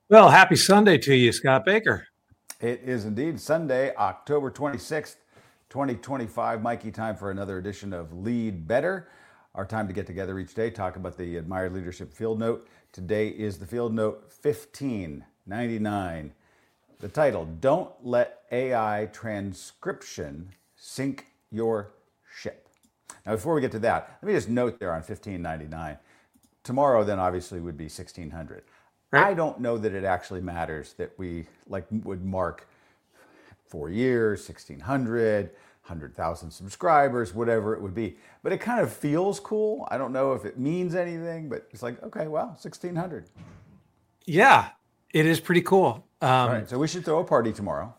Well, happy Sunday to you, Scott Baker. It is indeed Sunday, October 26th, 2025. Mikey, time for another edition of Lead Better. Our time to get together each day, talk about the Admired Leadership Field Note. Today is the Field Note 1599. The title, Don't Let AI Transcription Sink Your Ship. Now, before we get to that, let me just note there on 1599. Tomorrow, then, obviously, would be 1600. Right? I don't know that it actually matters that we would mark 4 years, 1600, 100,000 subscribers, whatever it would be. But it kind of feels cool. I don't know if it means anything, but it's like, okay, well, 1600. Yeah, it is pretty cool. All right, so we should throw a party tomorrow.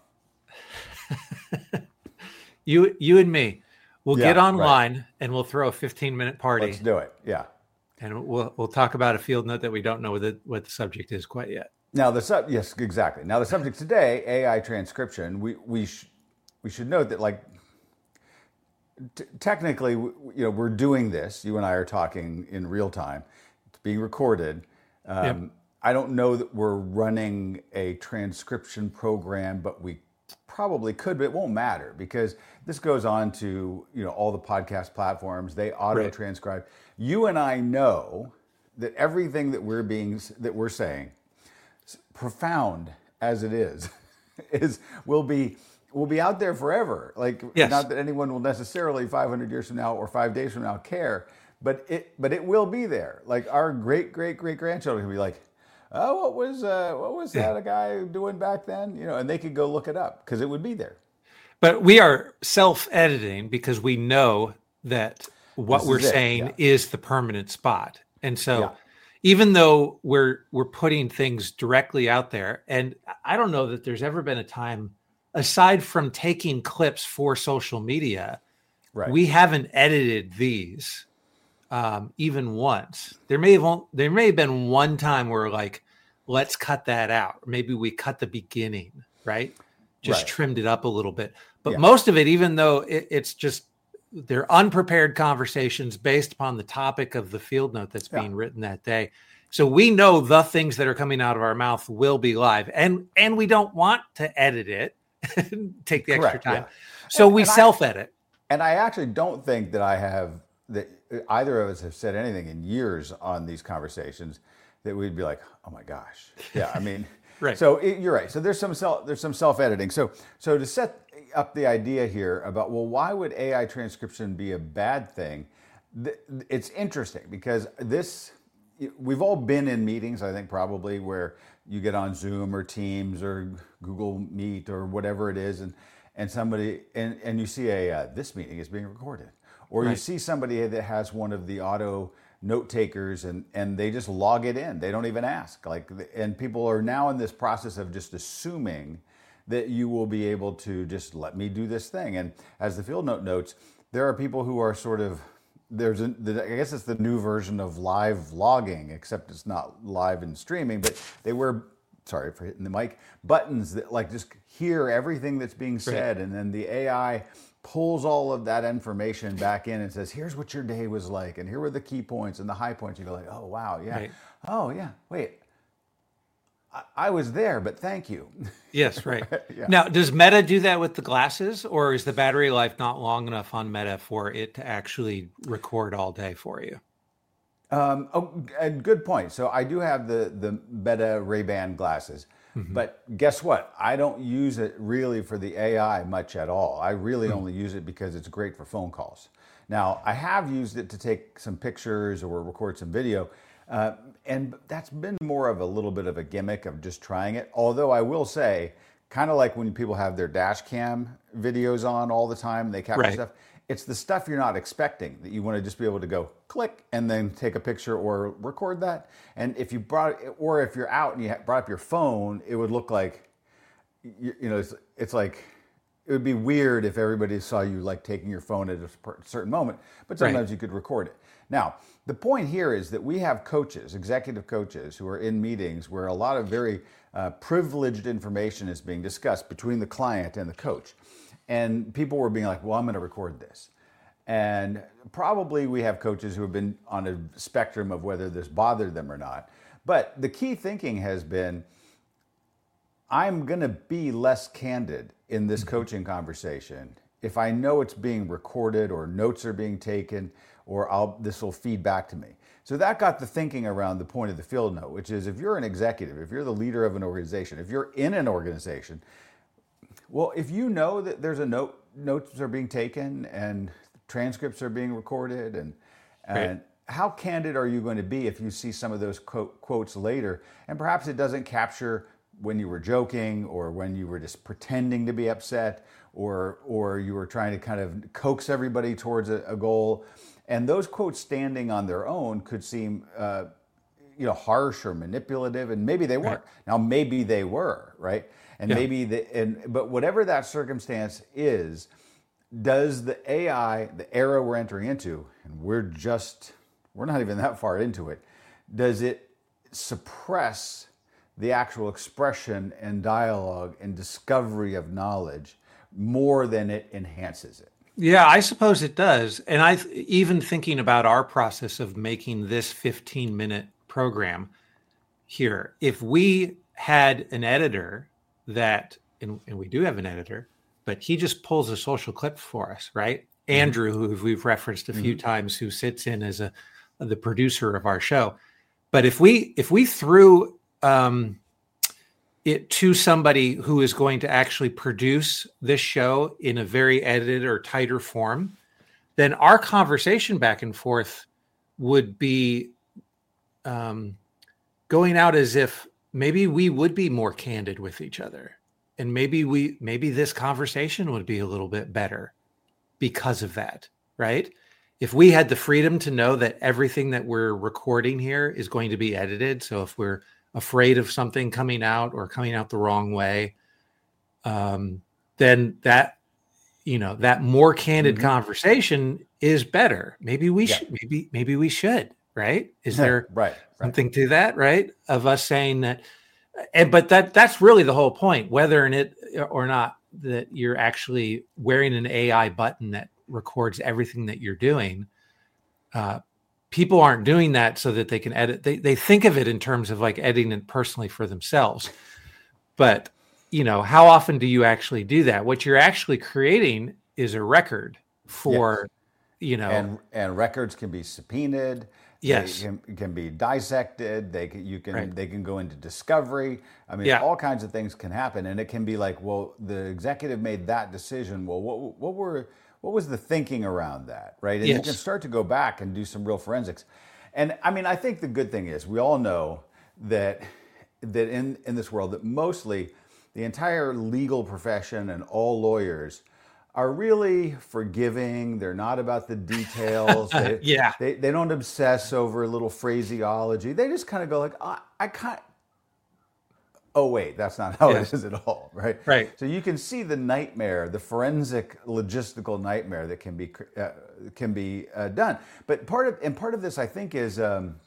You and me, we'll get Yeah, online and we'll throw a 15-minute party. Let's do it. Yeah. And we'll talk about a field note that we don't know what the subject is quite yet. Now yes, exactly. Now the subject today, AI transcription. We should note that technically, we're doing this. You and I are talking in real time. It's being recorded. Yep. I don't know that we're running a transcription program, but we probably could, but it won't matter because this goes on to all the podcast platforms. They auto transcribe. You and I know that everything that we're saying, profound as it is will be out there forever. Yes. Not that anyone will necessarily 500 years from now or 5 days from now care, but it will be there. Like our great grandchildren will be like, oh, what was that a guy doing back then? And they could go look it up because it would be there. But we are self-editing because we know that what we're saying is the permanent spot. And so even though we're putting things directly out there, and I don't know that there's ever been a time, aside from taking clips for social media, we haven't edited these even once. There may have been one time where let's cut that out. Maybe we cut the beginning, right? Just trimmed it up a little bit. But most of it, even though it's just, they're unprepared conversations based upon the topic of the field note that's being written that day. So we know the things that are coming out of our mouth will be live, and we don't want to edit it and take the extra time. Yeah. So we self-edit. And I actually don't think that either of us have said anything in years on these conversations that we'd be like, oh my gosh. Yeah, I mean, So you're right. So there's some self-editing. So to set up the idea here about, well, why would AI transcription be a bad thing? It's interesting because we've all been in meetings, I think probably, where you get on Zoom or Teams or Google Meet or whatever it is, and somebody and you see this meeting is being recorded, or you see somebody that has one of the auto note takers and they just log it in. They don't even ask. And people are now in this process of just assuming that you will be able to just let me do this thing. And as the field note notes, there are people who are sort of, I guess it's the new version of live vlogging, except it's not live and streaming, but they wear, sorry for hitting the mic, buttons that just hear everything that's being said. And then the AI pulls all of that information back in and says, here's what your day was like. And here were the key points and the high points. You go oh, wow. Yeah. Oh yeah. Wait, I was there, but thank you. Yes, right. Now, does Meta do that with the glasses, or is the battery life not long enough on Meta for it to actually record all day for you? And good point. So I do have the Meta Ray-Ban glasses, but guess what? I don't use it really for the AI much at all. I really only use it because it's great for phone calls. Now, I have used it to take some pictures or record some video, and that's been more of a little bit of a gimmick of just trying it. Although I will say, kind of like when people have their dash cam videos on all the time, they capture stuff. It's the stuff you're not expecting that you want to just be able to go click and then take a picture or record that. And if you if you're out and you brought up your phone, it would look like, it's like, it would be weird if everybody saw you taking your phone at a certain moment, but sometimes you could record it. Now, the point here is that we have coaches, executive coaches, who are in meetings where a lot of very privileged information is being discussed between the client and the coach. And people were being like, well, I'm going to record this. And probably we have coaches who have been on a spectrum of whether this bothered them or not. But the key thinking has been, I'm going to be less candid in this coaching conversation if I know it's being recorded or notes are being taken, or this will feed back to me. So that got the thinking around the point of the field note, which is if you're an executive, if you're the leader of an organization, if you're in an organization, well, if you know that there's notes are being taken and transcripts are being recorded, and right. How candid are you going to be if you see some of those quotes later, and perhaps it doesn't capture when you were joking or when you were just pretending to be upset, or you were trying to kind of coax everybody towards a goal. And those quotes standing on their own could seem harsh or manipulative, and maybe they weren't. Right. Now maybe they were, right? And but whatever that circumstance is, does the AI, the era we're entering into, and we're not even that far into it, does it suppress the actual expression and dialogue and discovery of knowledge more than it enhances it? Yeah, I suppose it does. And even thinking about our process of making this 15-minute program here, if we had an editor and we do have an editor, but he just pulls a social clip for us, right? Mm-hmm. Andrew, who we've referenced a few times, who sits in as the producer of our show. But if we threw it to somebody who is going to actually produce this show in a very edited or tighter form, then our conversation back and forth would be going out as if maybe we would be more candid with each other. And maybe this conversation would be a little bit better because of that, right? If we had the freedom to know that everything that we're recording here is going to be edited, so if we're afraid of something coming out or coming out the wrong way, then that more candid conversation is better. Maybe we should, maybe we should, right? Is there something to that, right? Of us saying that, but that's really the whole point, whether or not that you're actually wearing an AI button that records everything that you're doing. People aren't doing that so that they can edit. They think of it in terms of like editing it personally for themselves. But, how often do you actually do that? What you're actually creating is a record for, And records can be subpoenaed. Yes. They can be dissected. They can go into discovery. I mean, all kinds of things can happen. And it can be like, well, the executive made that decision. Well, what was the thinking around that, right? And you can start to go back and do some real forensics. And I mean, I think the good thing is we all know that in this world that mostly the entire legal profession and all lawyers are really forgiving. They're not about the details. They don't obsess over a little phraseology. They just kind of go like, oh wait, that's not how it is at all, right? Right. So you can see the nightmare, the forensic logistical nightmare that can be done. But part of this, I think, is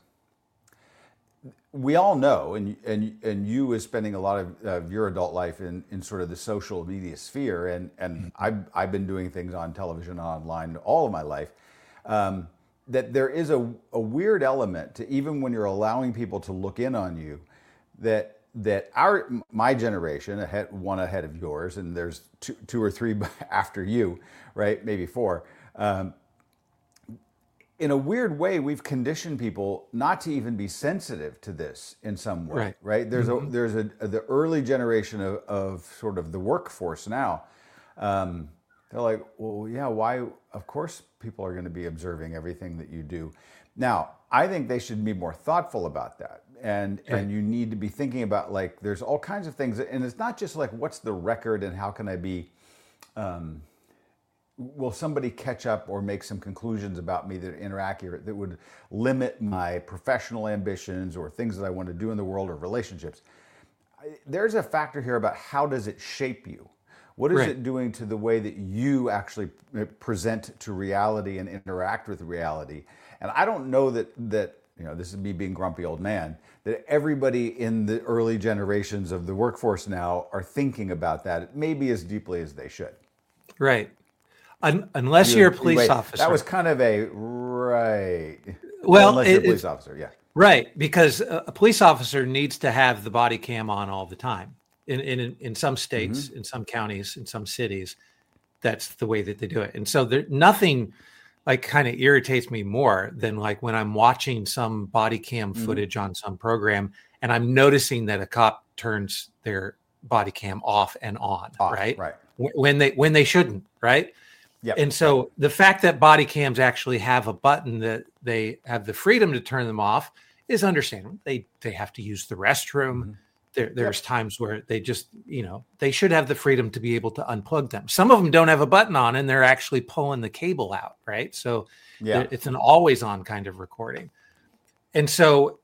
we all know, and you is spending a lot of your adult life in sort of the social media sphere, and I've been doing things on television and online all of my life. That there is a weird element to, even when you're allowing people to look in on you, that my generation, one ahead of yours, and there's two or three after you, right? Maybe four. In a weird way, we've conditioned people not to even be sensitive to this in some way, right? There's the early generation of sort of the workforce now. They're like, well, yeah, why? Of course, people are going to be observing everything that you do. Now, I think they should be more thoughtful about that. And you need to be thinking about, like, there's all kinds of things. And it's not just like, what's the record and how can I be, will somebody catch up or make some conclusions about me that are inaccurate, that would limit my professional ambitions or things that I want to do in the world or relationships? There's a factor here about how does it shape you? What is it doing to the way that you actually present to reality and interact with reality? And I don't know that this is me being grumpy old man, that everybody in the early generations of the workforce now are thinking about that maybe as deeply as they should. Right. Unless you're a police officer. That was kind of right. Well, unless you're a police officer, yeah. Right, because a police officer needs to have the body cam on all the time. In some states, in some counties, in some cities, that's the way that they do it. And so there nothing like kind of irritates me more than like when I'm watching some body cam footage on some program and I'm noticing that a cop turns their body cam off and on, right? Right. When they shouldn't, right? Yeah. And so the fact that body cams actually have a button that they have the freedom to turn them off is understandable. They have to use the restroom. There's times where they just, they should have the freedom to be able to unplug them. Some of them don't have a button on and they're actually pulling the cable out, right? So it's an always on kind of recording. And so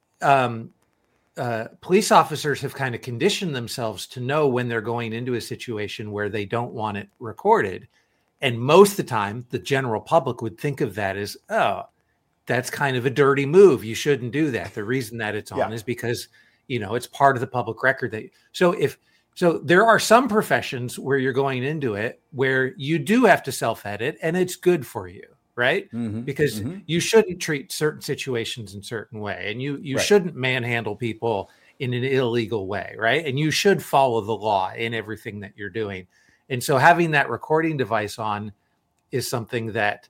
police officers have kind of conditioned themselves to know when they're going into a situation where they don't want it recorded. And most of the time, the general public would think of that as, oh, that's kind of a dirty move. You shouldn't do that. The reason that it's on is because it's part of the public record. So there are some professions where you're going into it where you do have to self-edit and it's good for you, right? Because you shouldn't treat certain situations in a certain way and you shouldn't manhandle people in an illegal way, right? And you should follow the law in everything that you're doing. And so having that recording device on is something that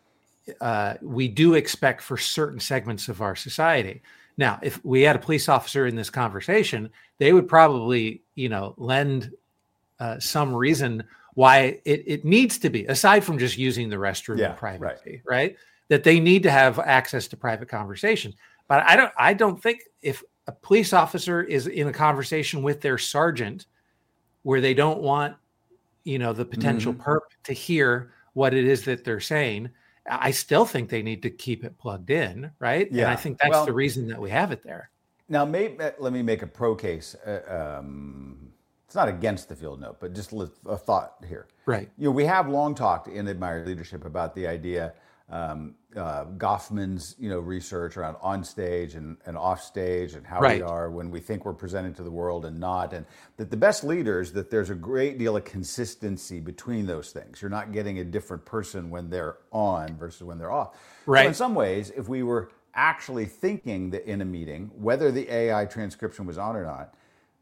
we do expect for certain segments of our society. Now, if we had a police officer in this conversation, they would probably, lend some reason why it needs to be, aside from just using the restroom and privacy, right? That they need to have access to private conversations. But I don't think if a police officer is in a conversation with their sergeant where they don't want, the potential perp to hear what it is that they're saying, I still think they need to keep it plugged in, right? Yeah. And I think that's the reason that we have it there. Now, let me make a pro case. It's not against the field note, but just a thought here. Right. We have long talked in Admired Leadership about the idea, Goffman's, research around on stage and off stage and how we are when we think we're presenting to the world and not. And that the best leaders, that there's a great deal of consistency between those things. You're not getting a different person when they're on versus when they're off. Right. So in some ways, if we were actually thinking that in a meeting, whether the AI transcription was on or not,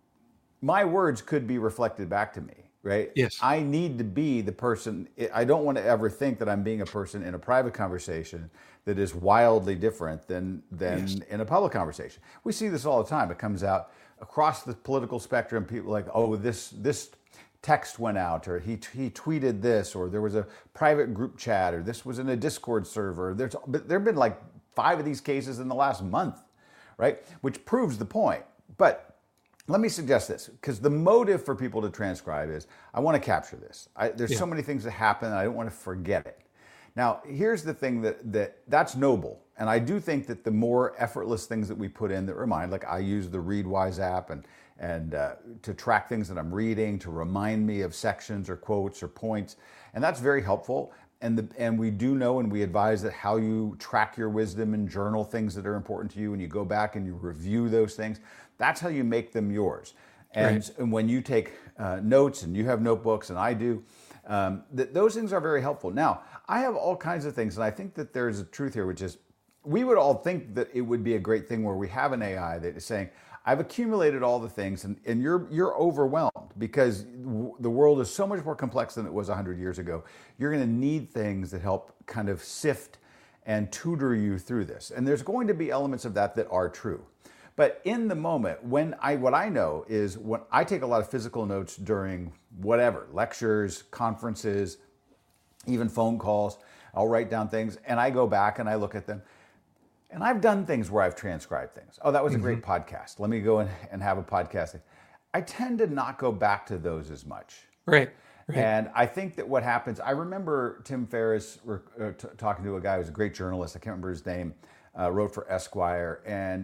my words could be reflected back to me. Right? Yes. I need to be the person. I don't want to ever think that I'm being a person in a private conversation that is wildly different than in a public conversation. We see this all the time. It comes out across the political spectrum. People are like, oh, this text went out, or he tweeted this, or there was a private group chat, or this was in a Discord server. There've been like 5 of these cases in the last month, right? Which proves the point. But let me suggest this, because the motive for people to transcribe is, I want to capture this. There's so many things that happen, and I don't want to forget it. Now, here's the thing that's noble. And I do think that the more effortless things that we put in that remind, like I use the Readwise app and to track things that I'm reading, to remind me of sections or quotes or points. And that's very helpful. And we do know, and we advise that how you track your wisdom and journal things that are important to you, and you go back and you review those things. That's how you make them yours. And when you take notes, and you have notebooks, and I do, those things are very helpful. Now, I have all kinds of things, and I think that there's a truth here, which is we would all think that it would be a great thing where we have an AI that is saying, I've accumulated all the things, and you're overwhelmed because the world is so much more complex than it was 100 years ago. You're going to need things that help kind of sift and tutor you through this. And there's going to be elements of that are true. But in the moment, what I know is when I take a lot of physical notes during whatever, lectures, conferences, even phone calls, I'll write down things and I go back and I look at them. And I've done things where I've transcribed things. Oh, that was a great podcast. Let me go and have a podcast. I tend to not go back to those as much. Right. And I think that what happens, I remember Tim Ferriss talking to a guy who's a great journalist, I can't remember his name, wrote for Esquire, and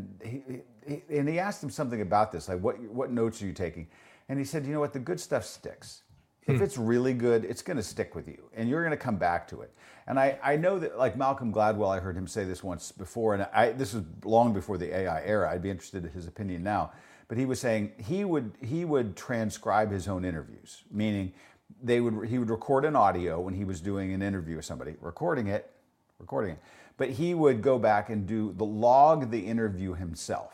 he asked him something about this, like what notes are you taking? And he said, you know what, the good stuff sticks. If it's really good, it's going to stick with you, and you're going to come back to it. And I know that, like Malcolm Gladwell, I heard him say this once before, and this was long before the AI era. I'd be interested in his opinion now. But he was saying he would transcribe his own interviews, meaning he would record an audio when he was doing an interview with somebody, recording it, but he would go back and log the interview himself.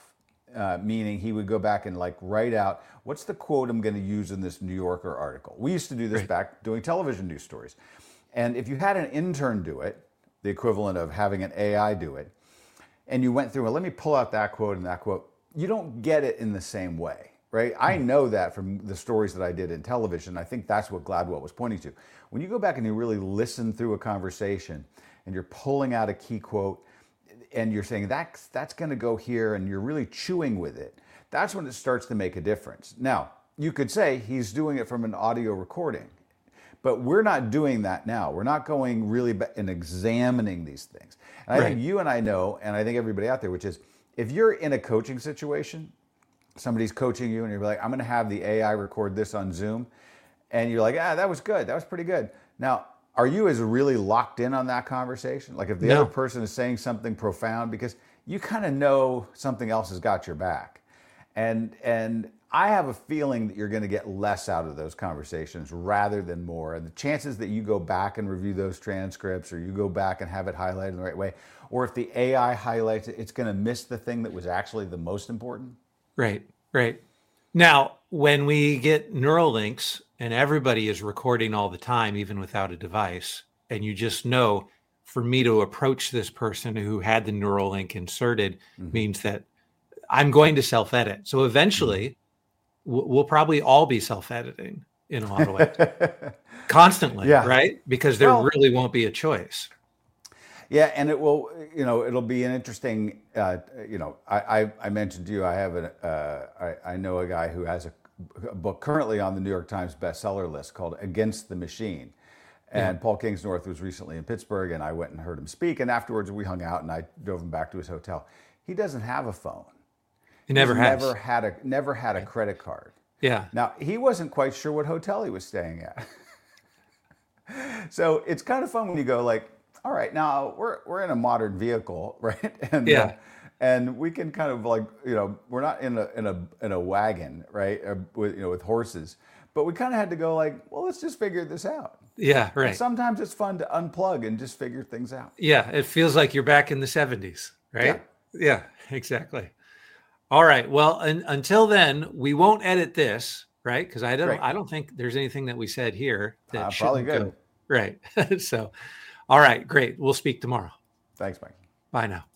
meaning he would go back and like write out, what's the quote I'm going to use in this New Yorker article? We used to do this back doing television news stories. And if you had an intern do it, the equivalent of having an AI do it, and you went through, well, let me pull out that quote and that quote, you don't get it in the same way, right? I know that from the stories that I did in television. I think that's what Gladwell was pointing to. When you go back and you really listen through a conversation and you're pulling out a key quote and you're saying that's going to go here and you're really chewing with it, that's when it starts to make a difference. Now, you could say he's doing it from an audio recording, but we're not doing that now. We're not going really and examining these things. And I think you and I know, and I think everybody out there, which is if you're in a coaching situation, somebody's coaching you and you're like, I'm going to have the AI record this on Zoom. And you're like, that was good. That was pretty good. Now, are you as really locked in on that conversation? Like if the other person is saying something profound, because you kind of know something else has got your back. And I have a feeling that you're going to get less out of those conversations rather than more. And the chances that you go back and review those transcripts or you go back and have it highlighted in the right way, or if the AI highlights it, it's going to miss the thing that was actually the most important. Right. Now, when we get Neuralinks and everybody is recording all the time, even without a device, and you just know for me to approach this person who had the Neuralink inserted means that I'm going to self-edit. So eventually we'll probably all be self-editing in a lot of ways constantly, right? Because there really won't be a choice. Yeah, and it will, it'll be an interesting, I mentioned to you, I know a guy who has a book currently on the New York Times bestseller list called Against the Machine. And Paul Kingsnorth was recently in Pittsburgh and I went and heard him speak. And afterwards we hung out and I drove him back to his hotel. He doesn't have a phone. He never has. Never had a credit card. Yeah. Now, he wasn't quite sure what hotel he was staying at. So it's kind of fun when you go like, all right, now we're in a modern vehicle, right? And and we can kind of like, we're not in a wagon, right? With horses, but we kind of had to go like, well, let's just figure this out. Yeah, right. And sometimes it's fun to unplug and just figure things out. Yeah, it feels like you're back in the 70s, right? Yeah, exactly. All right. Well, until then, we won't edit this, right? Because I don't think there's anything that we said here that probably good. Go. Right. So, all right, great. We'll speak tomorrow. Thanks, Mike. Bye now.